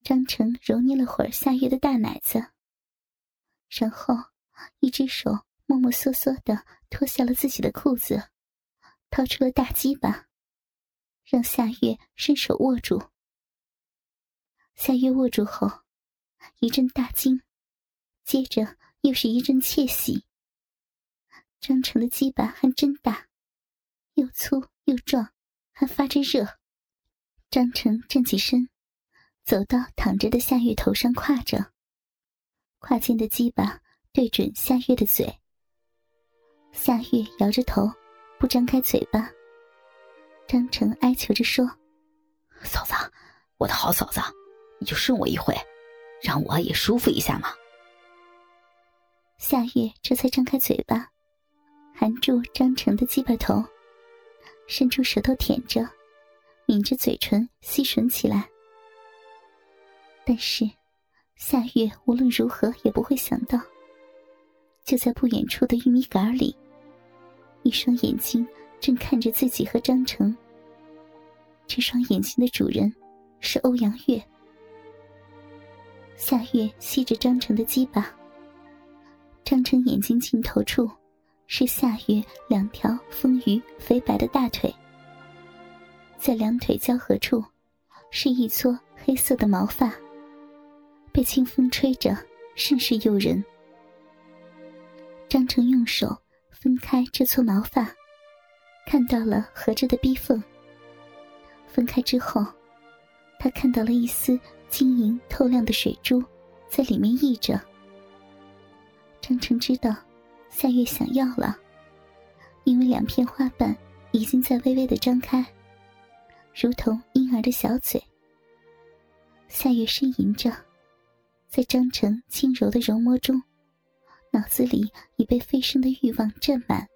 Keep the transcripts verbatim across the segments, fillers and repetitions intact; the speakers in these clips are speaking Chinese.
张成揉捏了会儿夏月的大奶子，然后一只手默默嗦嗦地脱下了自己的裤子，掏出了大鸡巴，让夏月伸手握住。夏月握住后，一阵大惊，接着又是一阵窃喜。张成的鸡巴还真大，又粗又壮，还发着热。张成站起身，走到躺着的夏月头上跨着，胯间的鸡巴对准夏月的嘴。夏月摇着头，不张开嘴巴。张成哀求着说： 嫂子，我的好嫂子，你就顺我一回，让我也舒服一下嘛。 夏月这才张开嘴巴，含住张成的鸡巴头，伸出舌头舔着，抿着嘴唇吸吮起来。但是夏月无论如何也不会想到，就在不远处的玉米杆里，一双眼睛正看着自己和张成。这双眼睛的主人是欧阳月。夏月吸着张成的鸡巴，张成眼睛尽头处是夏月两条丰腴肥白的大腿，在两腿交合处是一撮黑色的毛发，被清风吹着，甚是诱人。张成用手分开这撮毛发，看到了合着的逼缝。分开之后，他看到了一丝晶莹透亮的水珠在里面溢着。张成知道夏月想要了，因为两片花瓣已经在微微地张开，如同婴儿的小嘴。夏月呻吟着，在张成轻柔的揉摸中，脑子里已被飞升的欲望占满。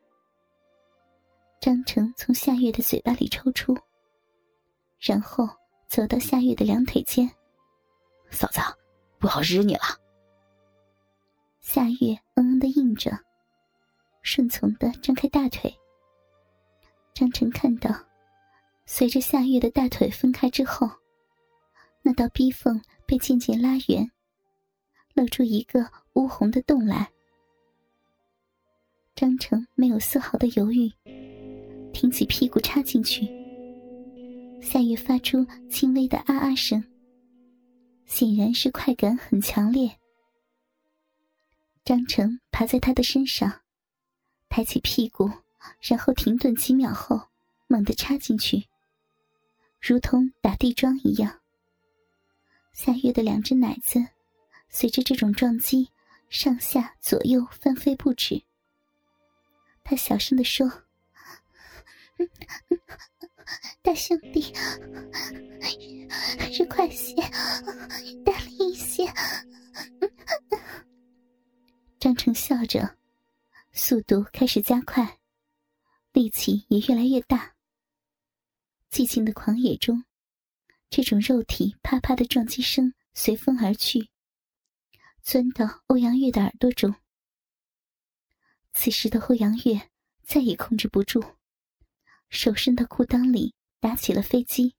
张成从夏月的嘴巴里抽出，然后走到夏月的两腿间。 嫂子，不好惹你了。 夏月嗯嗯地应着，顺从地张开大腿。张成看到，随着夏月的大腿分开之后，那道逼缝被渐渐拉圆，露出一个乌红的洞来。张成没有丝毫的犹豫，挺起屁股插进去。夏月发出轻微的啊啊声，显然是快感很强烈。张成爬在他的身上，抬起屁股，然后停顿几秒后猛地插进去，如同打地桩一样。夏月的两只奶子随着这种撞击上下左右翻飞不止。他小声地说：大兄弟，还是快些，大力一些。张成笑着，速度开始加快，力气也越来越大。寂静的狂野中，这种肉体啪啪的撞击声随风而去，钻到欧阳月的耳朵中。此时的欧阳月再也控制不住，手伸到裤裆里打起了飞机。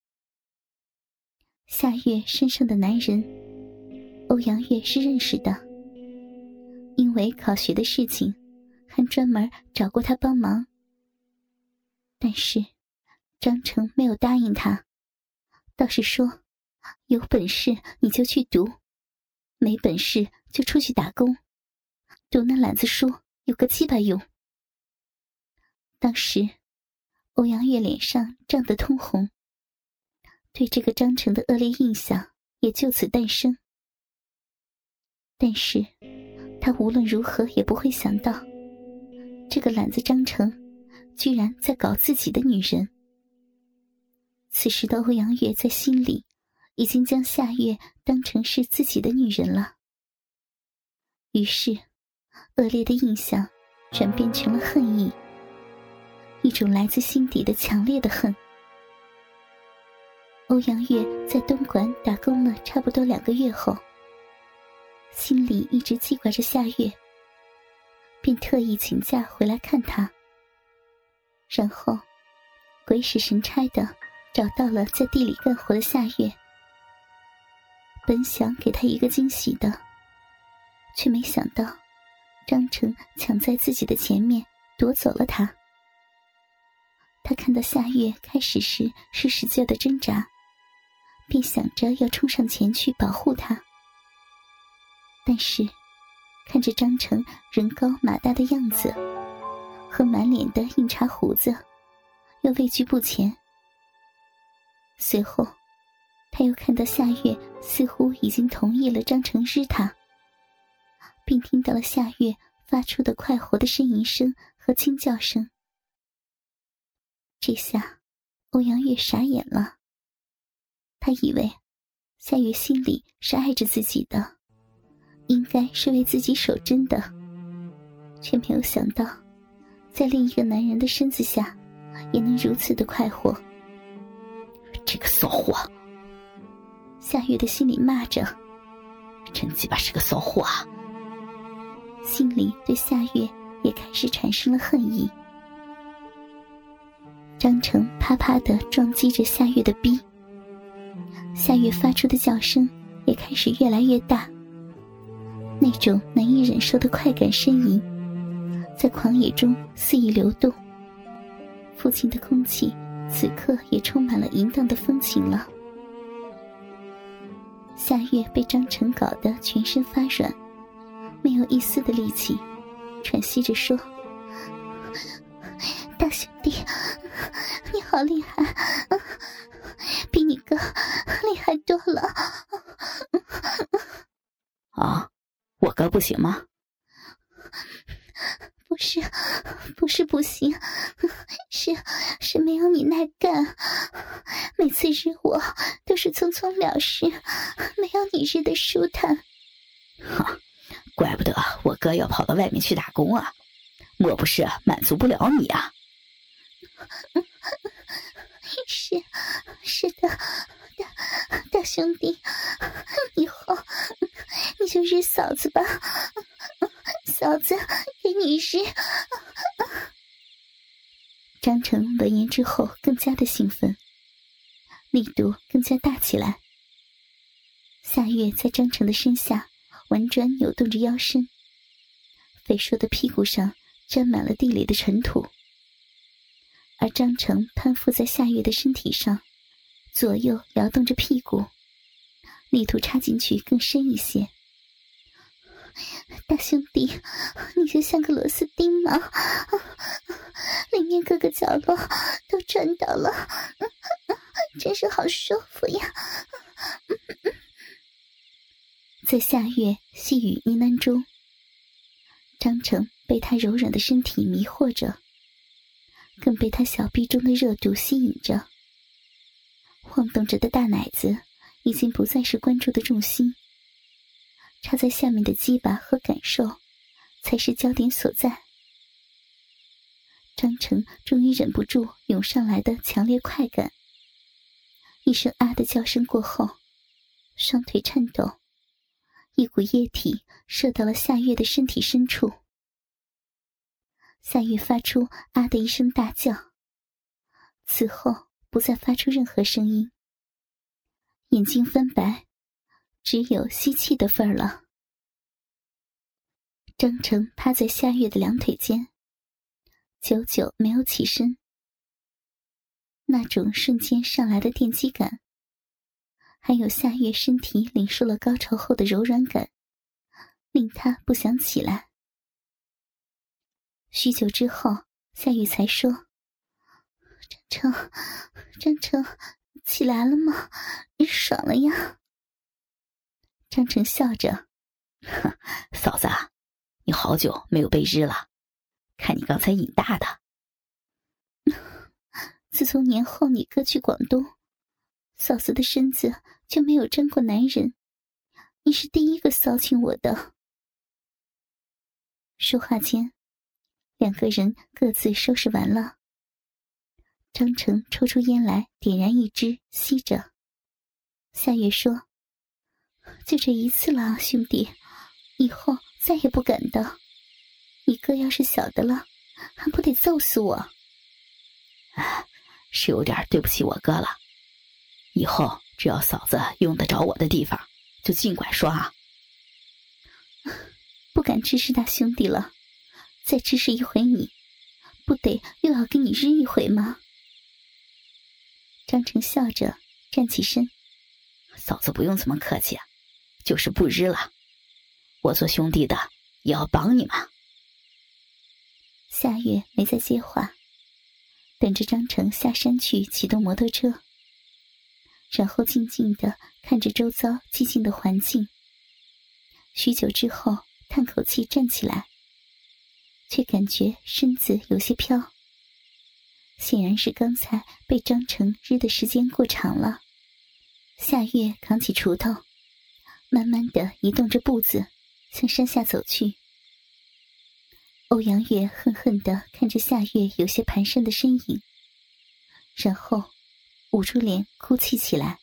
夏月身上的男人欧阳月是认识的，因为考学的事情还专门找过他帮忙。但是张成没有答应他，倒是说有本事你就去读，没本事就出去打工，读那懒子书有个鸡巴用。当时欧阳月脸上涨得通红，对这个张成的恶劣印象也就此诞生。但是他无论如何也不会想到，这个懒子张成居然在搞自己的女人。此时的欧阳月在心里已经将夏月当成是自己的女人了，于是恶劣的印象转变成了恨意，一种来自心底的强烈的恨。欧阳月在东莞打工了差不多两个月后，心里一直记挂着夏月，便特意请假回来看她，然后鬼使神差地找到了在地里干活的夏月。 本想给他一个惊喜的，却没想到张成抢在自己的前面夺走了他。他看到夏月开始时是使劲的挣扎，便想着要冲上前去保护他。但是看着张成人高马大的样子和满脸的硬茬胡子，又畏惧不前。随后他又看到夏月似乎已经同意了张成日他，并听到了夏月发出的快活的呻吟声和惊叫声。这下欧阳月傻眼了，他以为夏月心里是爱着自己的，应该是为自己守贞的，却没有想到在另一个男人的身子下也能如此的快活。 这个骚货！ 夏月的心里骂着， 真鸡巴是个骚货啊！ 心里对夏月也开始产生了恨意。张成啪啪地撞击着夏月的逼，夏月发出的叫声也开始越来越大，那种难以忍受的快感呻吟在狂野中肆意流动。附近的空气此刻也充满了淫荡的风情了。夏月被张成搞得全身发软，没有一丝的力气，喘息着说：大兄弟，你好厉害，比你哥厉害多了。 啊，我哥不行吗？ 不是，不是不行，是是没有你耐干。每次日我都是匆匆了事，没有你日的舒坦。 哈，怪不得我哥要跑到外面去打工啊，莫不是满足不了你啊？ 是是的，大大兄弟，以后你就日嫂子吧，嫂子给你日。张成闻言之后更加的兴奋，力度更加大起来。夏月在张成的身下婉转扭动着腰身，肥硕的屁股上沾满了地里的尘土，而张成攀附在夏月的身体上，左右摇动着屁股，力图插进去更深一些。大兄弟，你就像个螺丝钉嘛，里面各个角落都转到了，真是好舒服呀。在夏月细语呢喃中，张成被他柔软的身体迷惑着，更被他小臂中的热度吸引着。晃动着的大奶子已经不再是关注的重心，插在下面的鸡巴和感受才是焦点所在。张成终于忍不住涌上来的强烈快感，一声啊的叫声过后，双腿颤抖，一股液体射到了夏月的身体深处。夏月发出啊的一声大叫，此后不再发出任何声音，眼睛翻白，只有吸气的份儿了。张成趴在夏月的两腿间，久久没有起身。那种瞬间上来的电击感，还有夏月身体领受了高潮后的柔软感，令他不想起来。许久之后，夏月才说：张成，张成，起来了吗？你爽了呀？张成笑着： 嫂子，你好久没有被日了，看你刚才瘾大的。 自从年后你哥去广东，嫂子的身子就没有沾过男人，你是第一个骚亲我的。说话间，两个人各自收拾完了。张成抽出烟来，点燃一支，吸着。夏月说：就这一次了，兄弟，以后再也不敢的。你哥要是晓得了，还不得揍死我？ 唉，是有点对不起我哥了。以后只要嫂子用得着我的地方， 就尽管说啊。 不敢支持大兄弟了，再支持一回你，不得又要跟你日一回吗？张成笑着站起身， 嫂子不用这么客气，就是不日了，我做兄弟的也要帮你嘛。 夏月没再接话，等着张成下山去启动摩托车，然后静静地看着周遭寂静的环境。许久之后叹口气站起来，却感觉身子有些飘，显然是刚才被张成日的时间过长了。夏月扛起锄头，慢慢地移动着步子向山下走去。欧阳月恨恨地看着夏月有些蹒跚的身影，然后捂住脸哭泣起来。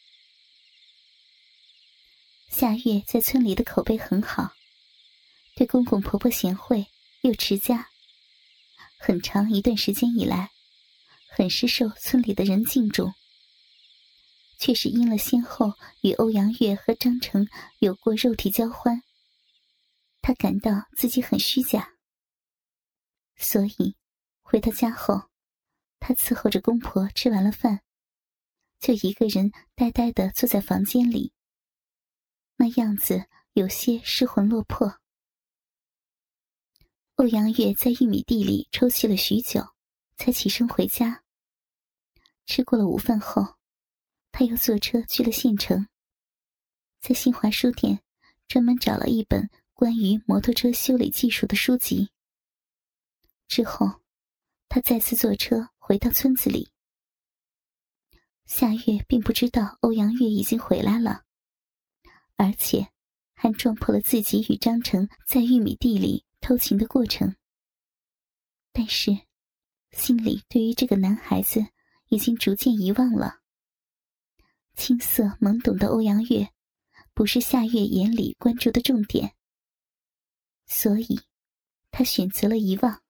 夏月在村里的口碑很好，对公公婆婆贤惠又持家，很长一段时间以来很是受村里的人敬重。却是因了先后与欧阳月和张成有过肉体交欢，他感到自己很虚假，所以回到家后，他伺候着公婆吃完了饭，就一个人呆呆地坐在房间里，那样子有些失魂落魄。欧阳月在玉米地里抽泣了许久，才起身回家。吃过了午饭后，他又坐车去了县城，在新华书店专门找了一本关于摩托车修理技术的书籍。之后他再次坐车回到村子里。夏月并不知道欧阳月已经回来了，而且还撞破了自己与张成在玉米地里偷情的过程，但是心里对于这个男孩子已经逐渐遗忘了。青涩懵懂的欧阳月不是夏月眼里关注的重点，所以他选择了遗忘。